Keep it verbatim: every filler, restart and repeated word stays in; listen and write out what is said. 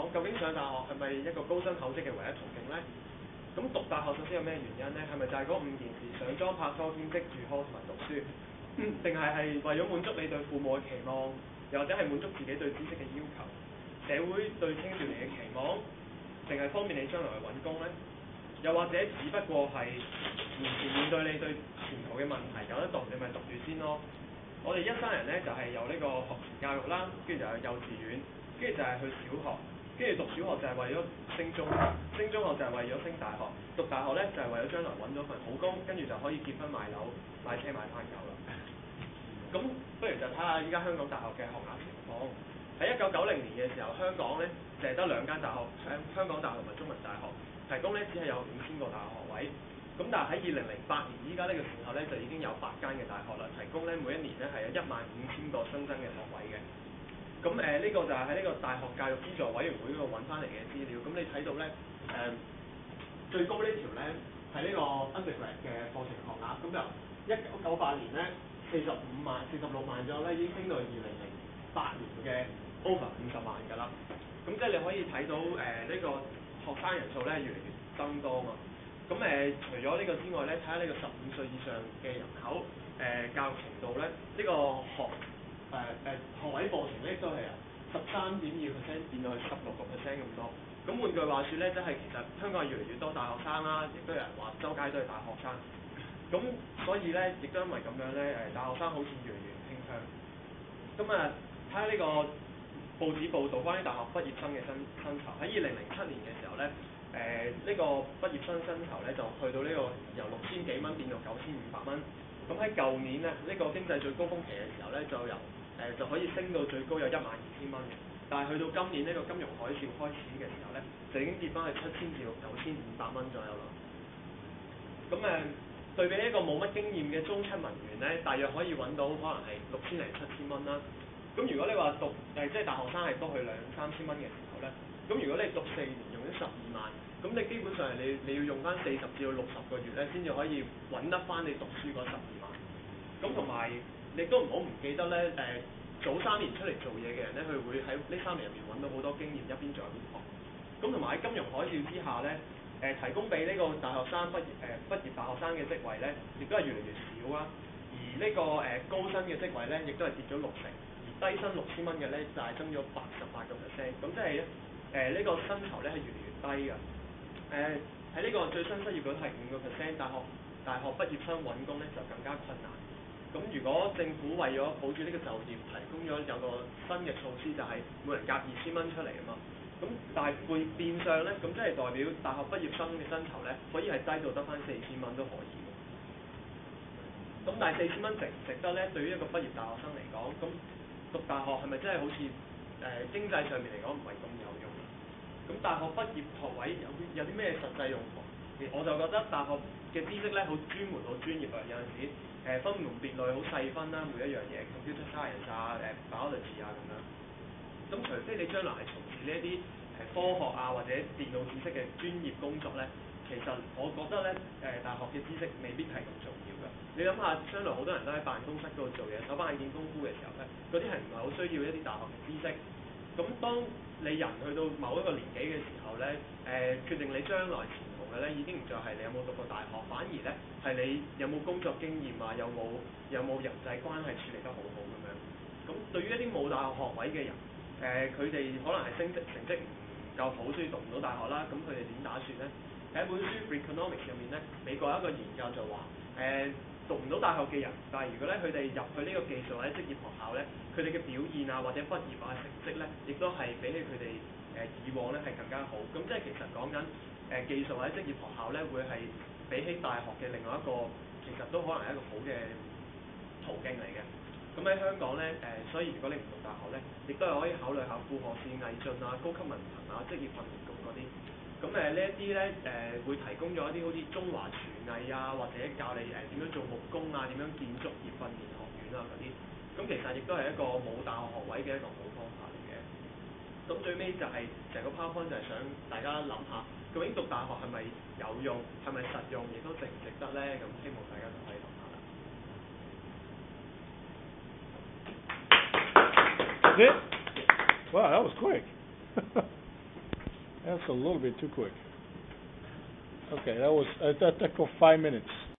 究竟上大學係咪一個高薪厚職嘅唯一途徑呢？咁讀大學首先有咩原因呢？係咪就係嗰五件事：上莊拍拖兼職住 hall 同埋讀書？定係係為咗滿足你對父母嘅期望，又或者係滿足自己對知識嘅要求？社會對青少年嘅期望，定係方便你將來去揾工呢？又或者只不過係完全面對你對前途嘅問題，有得讀你咪讀住先咯。我哋一生人咧就係、是、有呢個學前教育啦，跟住就有幼稚園，跟住就係去小學，跟住讀小學就係為咗升中學，升中學就係為咗升大學，讀大學咧就係、是、為咗將來揾到份好工，跟住就可以結婚買樓、買車買番狗啦。咁不如就睇下依家香港大學嘅學額情況。喺一九九零年嘅時候，香港咧淨係得兩間大學，香香港大學同埋中文大學提供咧只係有五千個大學學位。咁但係喺二零零八年依家呢個時候咧，就已經有八間嘅大學啦，提供咧每一年咧係有一萬五千個新增嘅學位嘅。咁誒呢個就係喺呢個大學教育資助委員會嗰度揾翻嚟嘅資料。咁你睇到咧誒、呃、最高呢條咧係呢個 undergrad 嘅課程學額，咁由一九九八年咧四十五萬、四十六萬咗咧，已經升到二零零八年嘅 over 五十萬㗎啦。咁即係你可以睇到誒呢、呃這個學生人數咧越嚟越增多嘛。咁誒、呃、除咗呢個之外咧，睇下呢個十五歲以上嘅人口誒、呃、教育程度咧，呢、這個學誒誒、呃呃、學位課程咧都係由十三點二 percent 變到去十六個 percent 咁多。咁換句話説咧，即係其實香港係越嚟越多大學生啦，亦都有人話周街都係大學生。咁所以咧，亦都因為咁樣咧，誒大學生好似越嚟越傾向。咁啊，睇下呢個報紙報導關於大學畢業生嘅薪薪酬，喺二零零七年嘅時候咧。誒呢、呃這個畢業生薪酬咧就去到呢、這個由六千幾蚊變到九千五百蚊。咁喺舊年咧呢、這個經濟最高峰期嘅時候咧，就由誒、呃、就可以升到最高有一萬二千蚊嘅。但係去到今年呢、這個金融海嘯開始嘅時候咧，就已經跌翻去七千至到九千五百蚊左右啦。咁誒、呃、對比一個冇乜經驗嘅中七文員咧，大約可以揾到可能係六千零七千蚊啦。咁如果你話讀誒、呃、即係大學生係多去兩三千蚊嘅時候咧，咁如果你讀四年用咗十二萬，咁你基本上係你你要用翻四十至到六十個月咧，先至可以揾得翻你讀書嗰十二萬。咁同埋你都唔好唔記得咧，誒、呃、早三年出嚟做嘢嘅人咧，佢會喺呢三年入面揾到好多經驗，一邊做一邊學。咁同埋喺金融海嘯之下咧，誒、呃、提供俾呢個大學生畢業誒、呃、畢業大學生嘅職位咧，亦都係越嚟越少啦。而呢、這個誒、呃、高薪嘅職位咧，亦都係跌咗六成。低薪六千蚊嘅咧，就係、是、增咗八十八個 percent，咁即係誒呢個薪酬咧係越嚟越低㗎。誒喺呢個最新失業率係五個 percent，大學大學畢業生揾工咧就更加困難。咁如果政府為咗保住呢個就業，提供咗有個新嘅措施，就係每人夾二千蚊出嚟啊嘛。咁但係變變相咧，咁即係代表大學畢業生嘅薪酬咧，可以係低到得返四千蚊都可以。咁但係四千蚊值唔值得咧？對於一個畢業大學生嚟講，咁讀大學係咪真係好似誒、呃、經濟上面嚟講唔係咁有用？咁大學畢業學位有有啲咩實際用途？我就覺得大學嘅知識咧好專門、好專業啊！有陣時誒、呃、分門別類、好細分啦，每一樣嘢 computer science 啊、誒 biology 啊咁樣。咁除非你將來係從事呢一啲誒科學啊或者電腦知識嘅專業工作咧，其實我覺得咧誒、呃、大學嘅知識未必係咁重要㗎。你諗下，將來好多人都喺辦公室嗰度做嘢，手板眼見功夫嘅時候咧，嗰啲係唔係好需要一啲大學嘅知識？咁當你人去到某一個年紀嘅時候咧，誒、呃、決定你將來前途嘅咧，已經唔再係你有冇讀過大學，反而咧係你有冇工作經驗啊，有冇有冇人際關係處理得好好咁樣。咁對於一啲冇大學學位嘅人，誒佢哋可能係升職成績唔夠好，所以讀唔到大學啦。咁佢哋點打算咧？喺一本書《Freakonomics》入面咧，美國有一個研究就話，誒、呃、讀唔到大學嘅人，但係如果咧佢哋入去呢個技術或者職業學校咧，佢哋嘅表現啊或者畢業啊成績咧，亦都係比起佢哋誒以往咧係更加好。咁即係其實講緊誒技術或者職業學校咧，會係比起大學嘅另外一個，其實都可能係一個好嘅途徑嚟嘅。咁喺香港咧，誒、呃、所以如果你唔讀大學咧，亦都係可以考慮下副學士毅進啊、高級文憑啊、職業訓練局嗰啲。咁誒、呃、呢一啲咧誒會提供咗一啲好似中華廚藝啊，或者教你誒點、呃、樣做木工啊、點樣建築業訓練學院啊嗰啲。咁其實亦都係一個冇大學學位嘅一個好方法嚟嘅。咁最尾就係成個 PowerPoint 就係想大家諗下，究竟讀大學係咪有用，係咪實用，亦都值唔值得咧？咁希望大家就可以諗下啦。 That's it? Wow, that was quick. That's a little bit too quick. Okay, that was, uh, that took five minutes.